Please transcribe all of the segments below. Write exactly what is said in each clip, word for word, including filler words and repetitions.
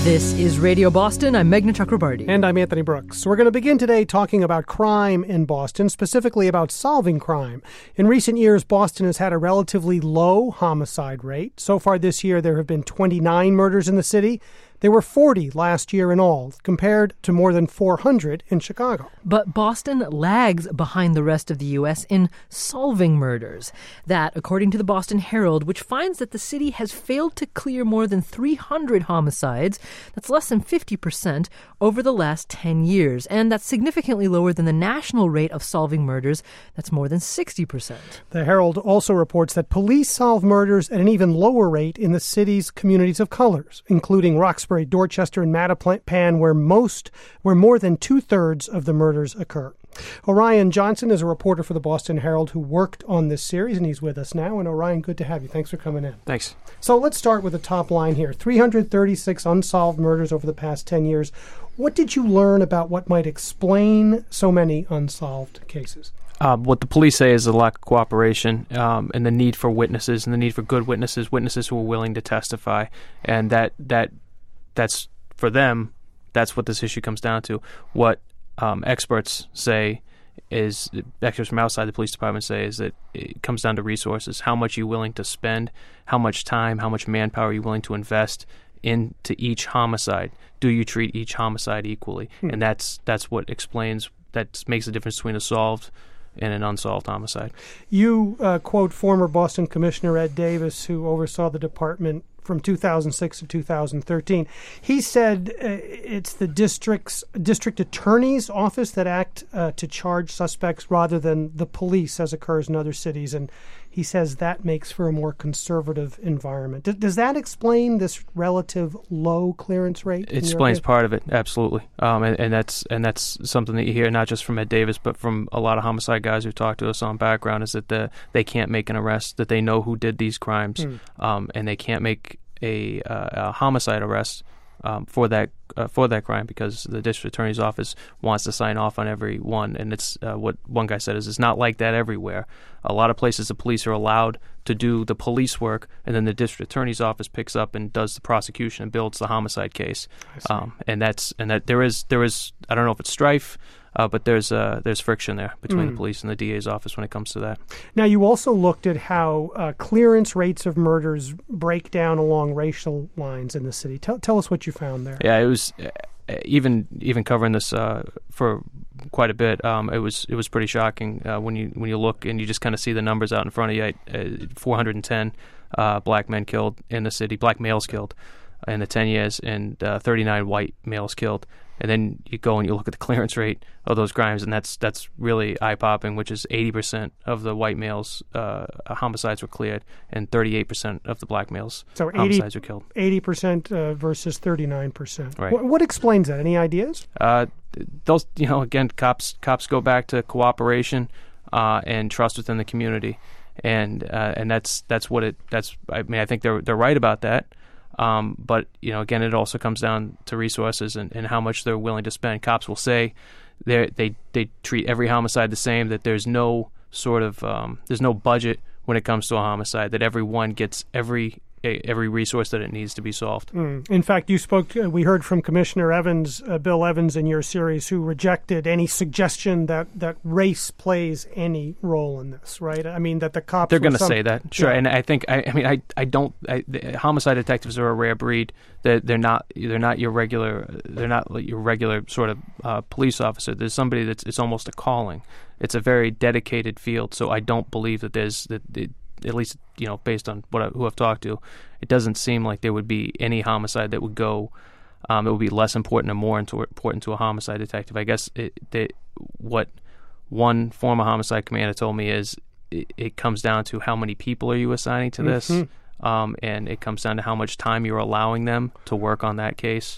This is Radio Boston. I'm Meghna Chakrabarty. And I'm Anthony Brooks. We're going to begin today talking about crime in Boston, specifically about solving crime. In recent years, Boston has had a relatively low homicide rate. So far this year, there have been twenty-nine murders in the city. There were forty last year in all, compared to more than four hundred in Chicago. But Boston lags behind the rest of the U S in solving murders. That, according to the Boston Herald, which finds that the city has failed to clear more than three hundred homicides, that's less than fifty percent, over the last ten years. And that's significantly lower than the national rate of solving murders. That's more than sixty percent. The Herald also reports that police solve murders at an even lower rate in the city's communities of colors, including Roxbury, Dorchester, and Mattapan, where most, where more than two-thirds of the murders occur. Orion Johnson is a reporter for the Boston Herald who worked on this series, and he's with us now. And Orion, good to have you. Thanks for coming in. Thanks. So let's start with the top line here. three hundred thirty-six unsolved murders over the past ten years. What did you learn about what might explain so many unsolved cases? Uh, what the police say is the lack of cooperation um, and the need for witnesses and the need for good witnesses, witnesses who are willing to testify. And that that that's, for them, that's what this issue comes down to. What um, experts say is, experts from outside the police department say, is that it comes down to resources. How much are you willing to spend? How much time, how much manpower are you willing to invest into each homicide? Do you treat each homicide equally? Hmm. And that's that's what explains, that makes the difference between a solved and an unsolved homicide. You uh, quote former Boston Commissioner Ed Davis, who oversaw the department from two thousand six to two thousand thirteen. He said uh, it's the district's district attorney's office that act uh, to charge suspects rather than the police, as occurs in other cities. And he says that makes for a more conservative environment. D- does that explain this relative low clearance rate? It explains part of it, absolutely. Um, and, and that's and that's something that you hear not just from Ed Davis, but from a lot of homicide guys who talk to us on background, is that the, they can't make an arrest, that they know who did these crimes, mm. um, and they can't make a, uh, a homicide arrest um, for that uh, for that crime because the district attorney's office wants to sign off on every one. And it's uh, what one guy said is it's not like that everywhere. A lot of places the police are allowed to do the police work, and then the district attorney's office picks up and does the prosecution and builds the homicide case. Um, and that's and that there is there is I don't know if it's strife. Uh, but there's uh, there's friction there between mm. the police and the D A's office when it comes to that. Now, you also looked at how uh, clearance rates of murders break down along racial lines in the city. Tell, tell us what you found there. Yeah, it was uh, even even covering this uh, for quite a bit. Um, it was it was pretty shocking uh, when you when you look and you just kind of see the numbers out in front of you. Uh, four hundred ten uh, black men killed in the city, black males killed in the ten years, and uh, thirty-nine white males killed. And then you go and you look at the clearance rate of those crimes, and that's that's really eye-popping, which is eighty percent of the white males' uh, homicides were cleared, and thirty-eight percent of the black males' so eighty, homicides were killed. eighty percent uh, versus thirty-nine percent. Right. What, what explains that? Any ideas? Uh, those, you know, again, cops cops go back to cooperation uh, and trust within the community, and uh, and that's that's what it. That's I mean, I think they're they're right about that. Um, but, you know, again, it also comes down to resources and, and how much they're willing to spend. Cops will say they they they treat every homicide the same, that there's no sort of um, there's no budget when it comes to a homicide, that everyone gets every every resource that it needs to be solved. Mm. In fact, you spoke, uh, we heard from Commissioner Evans, uh, Bill Evans, in your series, who rejected any suggestion that, that race plays any role in this, right? I mean, that the cops... They're going to some, say that, sure. Yeah. And I think, I, I mean, I, I don't, I, the, homicide detectives are a rare breed. They're, they're not, they're not your regular, they're not your regular sort of uh, police officer. There's somebody that's, it's almost a calling. It's a very dedicated field, so I don't believe that there's, that it, at least, you know, based on what I, who I've talked to, it doesn't seem like there would be any homicide that would go, um, it would be less important or more into, important to a homicide detective. I guess it, it, what one former homicide commander told me is it, it comes down to how many people are you assigning to this, mm-hmm. um, and it comes down to how much time you're allowing them to work on that case.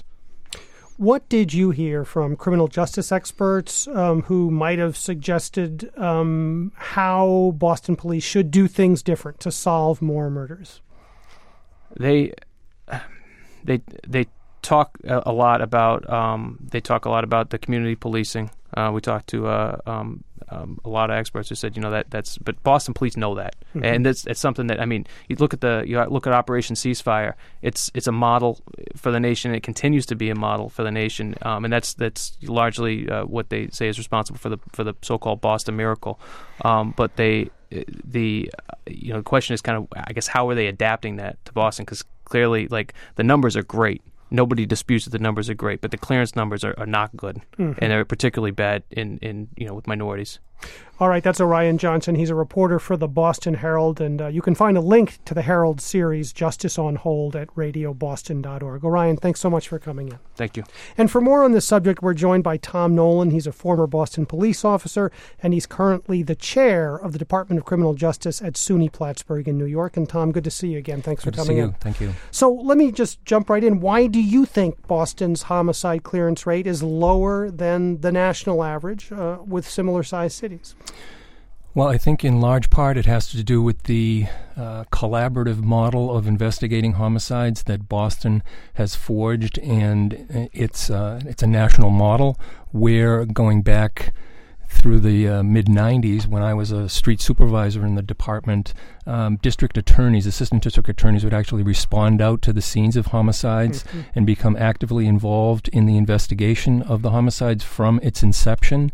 What did you hear from criminal justice experts um, who might have suggested um, how Boston police should do things different to solve more murders? They, they, they talk a, a lot about. Um, they talk a lot about the community policing. Uh, we talked to uh, um, um, a lot of experts who said, you know, that that's. But Boston police know that, mm-hmm. and that's it's something that I mean. You look at the you look at Operation Ceasefire. It's it's a model for the nation. It continues to be a model for the nation, um, and that's that's largely uh, what they say is responsible for the for the so-called Boston Miracle. Um, but they the you know the question is kind of I guess how are they adapting that to Boston? Because clearly, like the numbers are great. Nobody disputes that the numbers are great, but the clearance numbers are, are not good, mm-hmm. and they're particularly bad in, in you know with minorities. All right, that's Orion Johnson. He's a reporter for the Boston Herald, and uh, you can find a link to the Herald series, Justice on Hold, at radio boston dot org. Orion, thanks so much for coming in. Thank you. And for more on this subject, we're joined by Tom Nolan. He's a former Boston police officer, and he's currently the chair of the Department of Criminal Justice at SUNY Plattsburgh in New York. And Tom, good to see you again. Thanks good for coming to see in. You. Thank you. So let me just jump right in. Why do you think Boston's homicide clearance rate is lower than the national average uh, with similar-sized cities? Well, I think in large part it has to do with the uh, collaborative model of investigating homicides that Boston has forged, and it's uh, it's a national model where going back through the uh, mid nineties, when I was a street supervisor in the department, um, district attorneys, assistant district attorneys would actually respond out to the scenes of homicides mm-hmm. and become actively involved in the investigation of the homicides from its inception.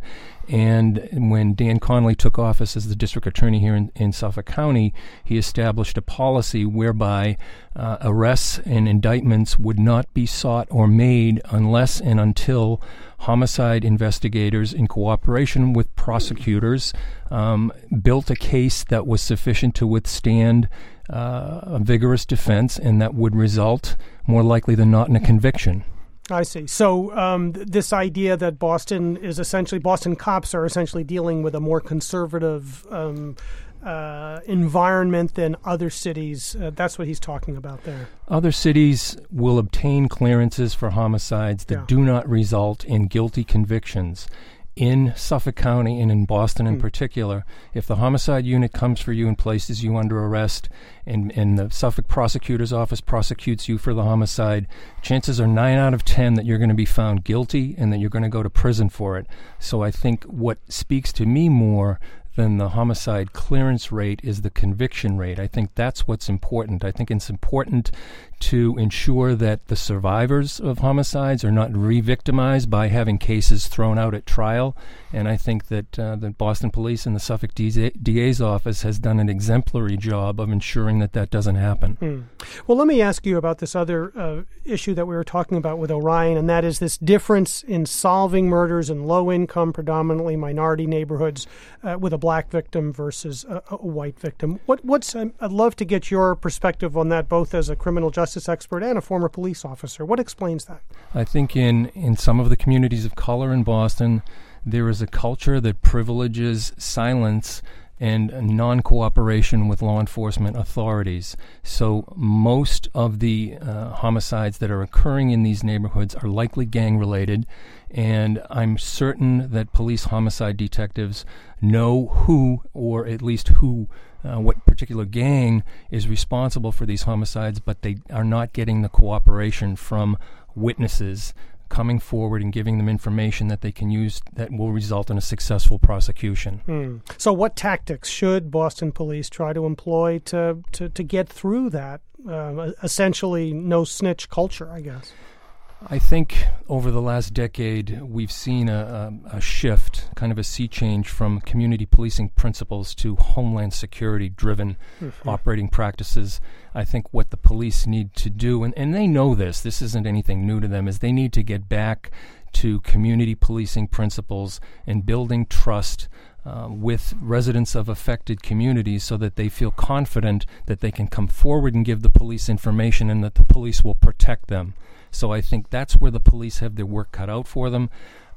And when Dan Connolly took office as the district attorney here in, in Suffolk County, he established a policy whereby uh, arrests and indictments would not be sought or made unless and until homicide investigators, in cooperation with prosecutors, um, built a case that was sufficient to withstand uh, a vigorous defense and that would result, more likely than not, in a conviction. I see. So um, th- this idea that Boston is essentially, Boston cops are essentially dealing with a more conservative um, uh, environment than other cities, uh, that's what he's talking about there. Other cities will obtain clearances for homicides that yeah. do not result in guilty convictions. In Suffolk County and in Boston in mm. particular, if the homicide unit comes for you and places you under arrest and, and the Suffolk prosecutor's office prosecutes you for the homicide, chances are nine out of ten that you're going to be found guilty and that you're going to go to prison for it. So I think what speaks to me more than the homicide clearance rate is the conviction rate. I think that's what's important. I think it's important to ensure that the survivors of homicides are not re-victimized by having cases thrown out at trial. And I think that uh, the Boston Police and the Suffolk D A's office has done an exemplary job of ensuring that that doesn't happen. Mm. Well, let me ask you about this other uh, issue that we were talking about with Orion, and that is this difference in solving murders in low-income, predominantly minority neighborhoods uh, with a black victim versus a, a white victim. What, what's um, I'd love to get your perspective on that, both as a criminal justice expert and a former police officer. What explains that? I think in, in some of the communities of color in Boston, there is a culture that privileges silence and non-cooperation with law enforcement authorities. So most of the uh, homicides that are occurring in these neighborhoods are likely gang-related, and I'm certain that police homicide detectives know who, or at least who, uh, what particular gang is responsible for these homicides, but they are not getting the cooperation from witnesses coming forward and giving them information that they can use that will result in a successful prosecution. Mm. So what tactics should Boston police try to employ to, to, to get through that uh, essentially no-snitch culture, I guess? I think over the last decade, we've seen a, a, a shift, kind of a sea change from community policing principles to homeland security-driven mm-hmm. operating practices. I think what the police need to do, and, and they know this, this isn't anything new to them, is they need to get back to community policing principles and building trust Uh, with residents of affected communities so that they feel confident that they can come forward and give the police information and that the police will protect them. So I think that's where the police have their work cut out for them.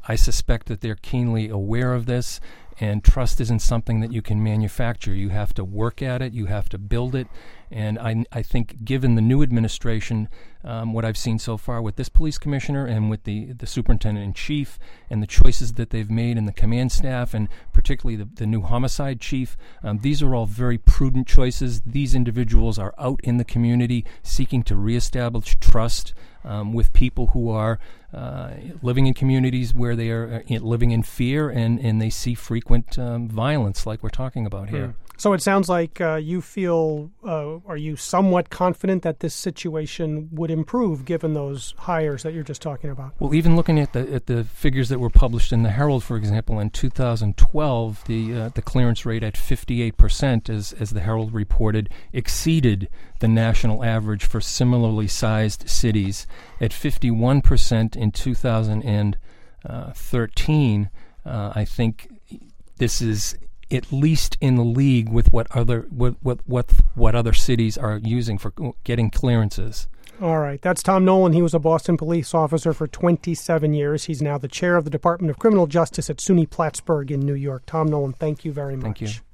I suspect that they're keenly aware of this, and trust isn't something that you can manufacture. You have to work at it. You have to build it. And I, I think given the new administration, um, what I've seen so far with this police commissioner and with the, the superintendent-in-chief and the choices that they've made in the command staff and particularly the, the new homicide chief, um, these are all very prudent choices. These individuals are out in the community seeking to reestablish trust um, with people who are uh, living in communities where they are uh, living in fear and, and they see frequent um, violence like we're talking about here. Mm. So it sounds like uh, you feel, uh, are you somewhat confident that this situation would improve given those hires that you're just talking about? Well, even looking at the at the figures that were published in the Herald, for example, in two thousand twelve, the uh, the clearance rate at fifty-eight percent, as as the Herald reported, exceeded the national average for similarly sized cities. At fifty-one percent in two thousand thirteen, uh, I think this is at least in the league with what other what what what, what other cities are using for getting clearances. All right. That's Tom Nolan. He was a Boston police officer for twenty-seven years. He's now the chair of the Department of Criminal Justice at SUNY Plattsburgh in New York. Tom Nolan, thank you very much. Thank you.